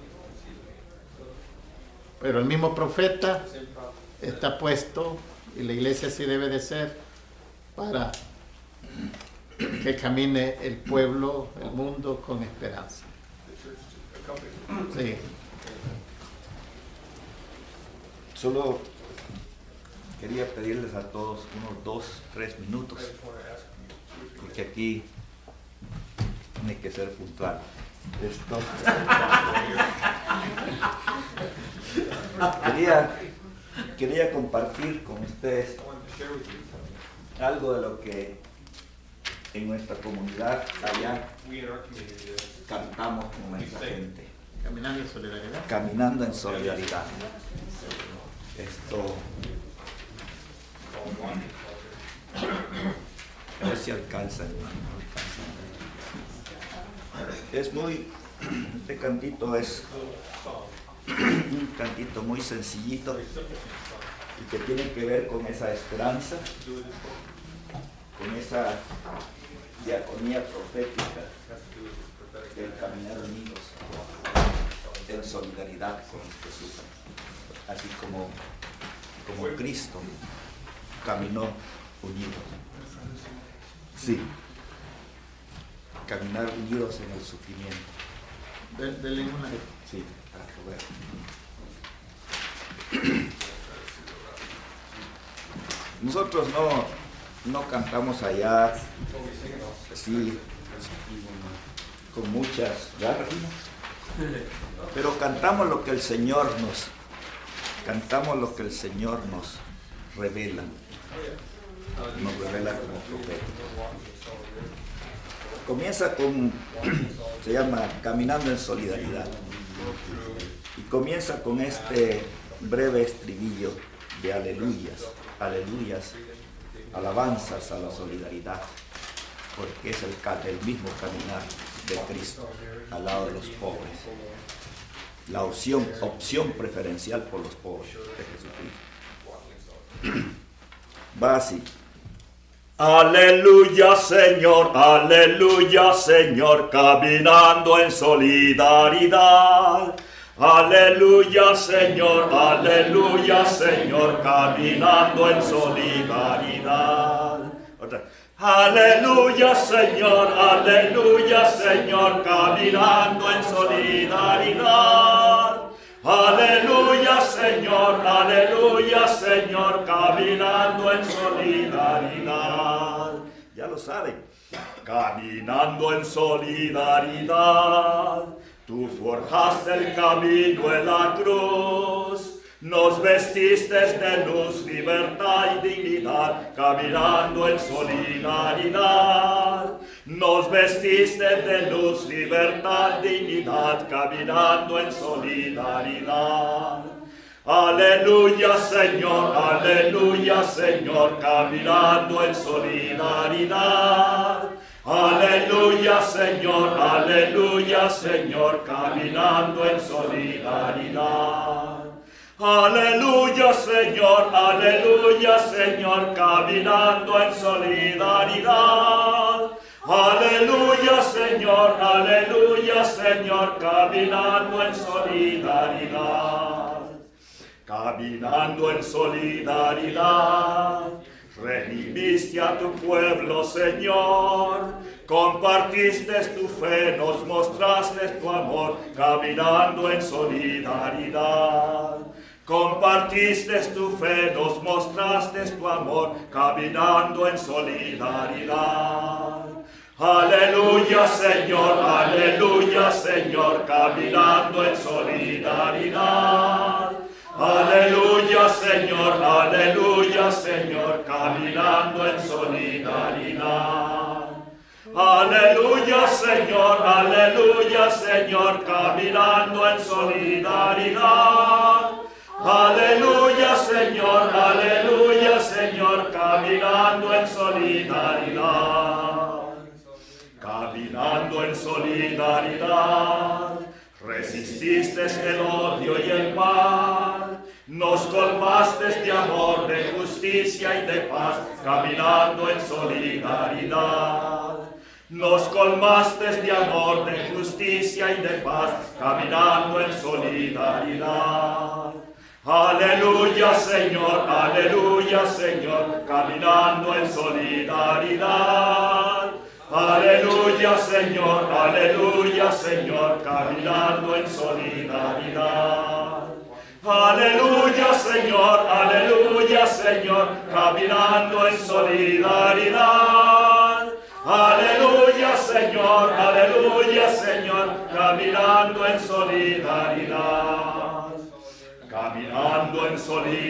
Pero el mismo profeta está puesto, y la iglesia así debe de ser, para que camine el pueblo, el mundo con esperanza. Sí. Solo quería pedirles a todos unos dos, tres minutos, porque aquí tiene que ser puntual. Esto. quería, quería compartir con ustedes algo de lo que en nuestra comunidad allá cantamos con nuestra gente. Caminando en solidaridad. Caminando en solidaridad. Esto, A ver si alcanza. Es muy, este cantito es un cantito muy sencillito y que tiene que ver con esa esperanza, con esa diaconía profética del caminar unidos en solidaridad con Jesús, así como, como Cristo caminó unido. Sí, caminar unidos en el sufrimiento. De, de lengua. Sí, para poder. Nosotros no, no cantamos allá así con muchas garras, pero cantamos lo que el Señor nos cantamos lo que el Señor nos revela, nos revela como profeta. Comienza con, se llama Caminando en Solidaridad, y comienza con este breve estribillo de aleluyas, aleluyas, alabanzas a la solidaridad, porque es el, el mismo caminar de Cristo al lado de los pobres, la opción, opción preferencial por los pobres de Jesucristo. Va así. Aleluya, Señor, aleluya, Señor, caminando en solidaridad. Aleluya, Señor, aleluya, Señor, caminando en solidaridad. Otra. Aleluya, Señor, aleluya, Señor, caminando en solidaridad. Aleluya, Señor, aleluya, Señor, caminando en solidaridad. Ya lo saben. Caminando en solidaridad. Tú forjaste el camino en la cruz. Nos vestiste de luz, libertad y dignidad, caminando en solidaridad. Nos vestiste de luz, libertad, dignidad, caminando en solidaridad. Aleluya, Señor, aleluya, Señor, caminando en solidaridad. Aleluya, Señor, aleluya, Señor, caminando en solidaridad. Aleluya, Señor, aleluya, Señor, caminando en solidaridad. Aleluya, Señor, aleluya, Señor, caminando en solidaridad. Caminando en solidaridad, redimiste a tu pueblo, Señor. Compartiste tu fe, nos mostraste tu amor, caminando en solidaridad. Compartiste tu fe, nos mostraste tu amor, caminando en solidaridad. Aleluya, Señor, aleluya, Señor, caminando en solidaridad. Aleluya, Señor, aleluya, Señor, caminando en solidaridad. Aleluya, Señor, aleluya, Señor, caminando en solidaridad. Aleluya, Señor, aleluya, Señor, caminando en solidaridad. Caminando en solidaridad, resististe el odio y el mal. Nos colmaste de amor, de justicia y de paz, caminando en solidaridad. Nos colmaste de amor, de justicia y de paz, caminando en solidaridad. Aleluya, Señor, aleluya, Señor, caminando en solidaridad. Aleluya, Señor, aleluya, Señor, caminando en solidaridad. Aleluya, Señor, aleluya, Señor, caminando en solidaridad. Aleluya, Señor, aleluya, Señor, caminando en solidaridad. Caminando en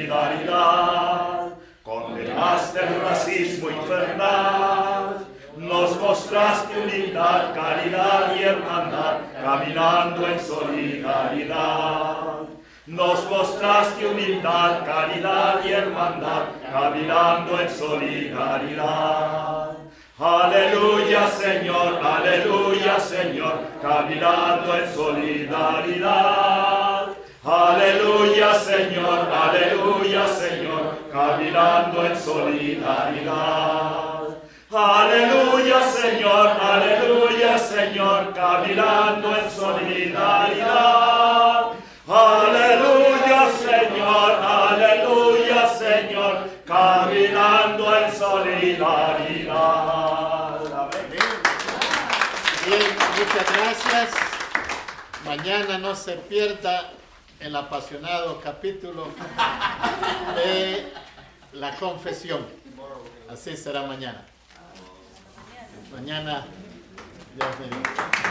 solidaridad, condenaste el racismo infernal. Nos mostraste unidad, caridad y hermandad, caminando en solidaridad. Nos mostraste humildad, caridad y hermandad, caminando en solidaridad. Aleluya, Señor, aleluya, Señor, caminando en solidaridad. Aleluya, Señor, aleluya, Señor, caminando en solidaridad. Aleluya, Señor, aleluya, Señor, caminando en solidaridad. Aleluya, Señor, aleluya, Señor, caminando en solidaridad. Bien, muchas gracias. Mañana no se pierda el apasionado capítulo de la confesión. Así será mañana. Mañana, Dios mediante.